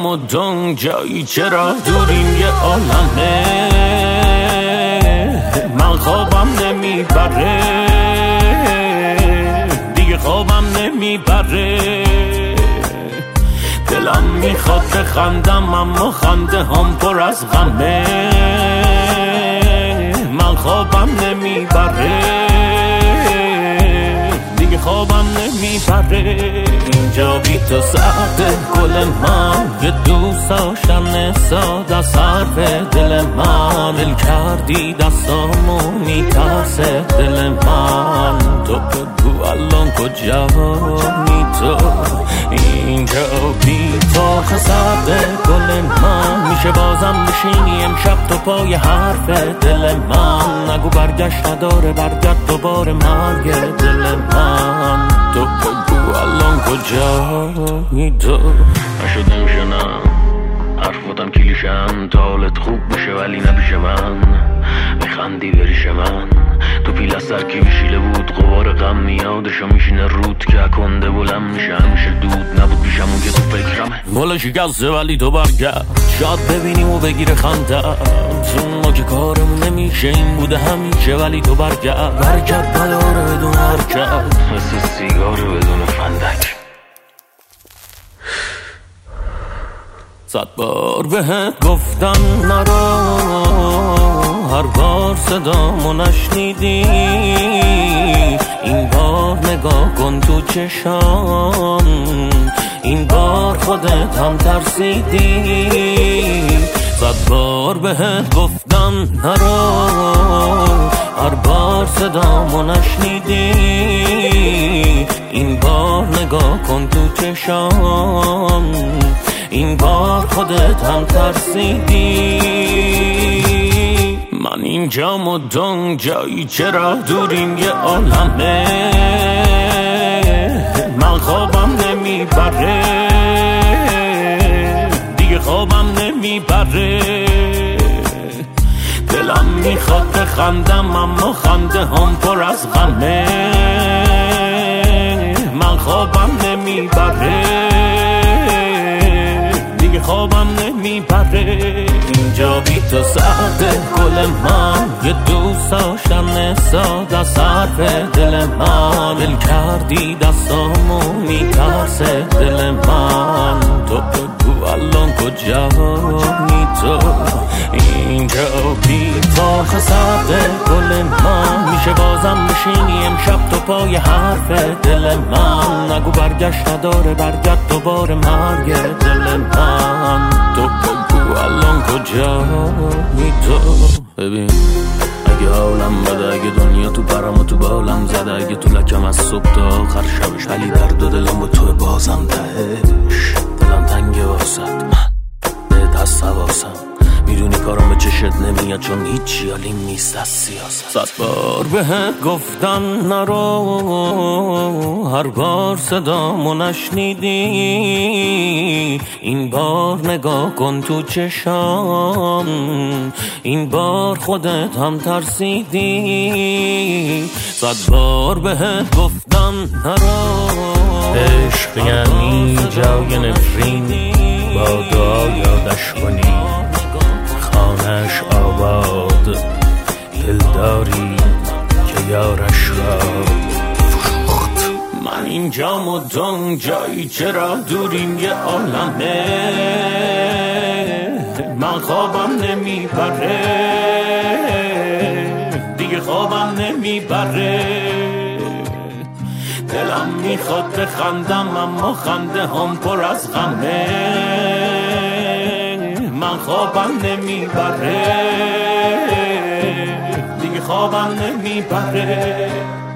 و دنگ جایی چرا دوریم یه عالمه من خوابم نمیبره دیگه خوابم نمیبره دلم میخواد بخندم اما خنده هم پر از غمه من خوابم نمیبره دیگه خوابم نمیبره اینجا بی تو سرده گل من یه دوست داشتن ساده صرف دل من دل کردی دستامو میترسه دل من تو بگو الان کجا می تو اینجا بی تو سرده گل من میشه بازم بشینی امشب تو پای حرف دل من نگو برگشت نداره برگرد دوباره مرگ دل من تو بگو الان کجا می تو نشده میشنم حرفاتم کلیشم تا حالت خوب بشه ولی نبیشه من میخندی بریش من تو پیل از سر کی بشیله بود غبار غم میادشو میشینه رود که کنده بلم میشه همیشه دود نبود پیشم اون که تو فکرمه بالا شکسته ولی تو برگرد شاید ببینیم و بگیره خنده چون ما که کارمون نمیشه این بوده همیشه ولی تو برگرد نداره بدون حرکت مثل سیگار بدون فندک 100 بار بهت گفتم نرو هر بار صدامو نشنیدی این بار نگاه کن تو چشام این بار خودت هم ترسیدی 100 بار بهت گفتم نرو هر بار صدامو نشنیدی این بار نگاه کن تو چشام این بار خودت هم ترسیدی من اینجام و دنگ جایی چرا دوریم یه عالمه من خوابم نمیبره دیگه خوابم نمیبره دلم میخواد بخندم اما خنده هم پر از غمه من خوابم نمیبره خوابم نمیبره اینجا بی تو سرده گل من یه دوست داشتن ساده صرف دل من دل کردی دستامو میترسه دل من تو بگو الان کجا می تو اینجا بی تو سرده گل من میشه بازم بشینی امشب تو پای حرف دل من نگو برگشت نداره برگرد دوباره مرگ دل من تو بگو الان کجا می تو ببین اگه حالم بده اگه دنیا تو پرم و تو بالم زده اگه تو لکم از صبح تا آخر شبش ولی درد و دلم با تو بازم تهش دلم تنگه واسد من بهت هست حواسم میدونی کارم به چشت نمیاد چون هیچی حالیم نیست از سیاست 100 بار بهت گفتم نرو هر بار صدامو نشنیدی این بار نگاه کن تو چشام این بار خودت هم ترسیدی 100 بار بهت گفتم نرو عشق یعنی جای نفرین با دعا یادش کنی خانش آباد دلداری که یارش را فروخت من اینجام و دنگ جایی چرا دوریم یه عالمه من خوابم نمیبره دیگه خوابم نمیبره دلم میخواد بخندم اما خنده هم پر از غمه من خوابم نمیبره دیگه خوابم نمیبره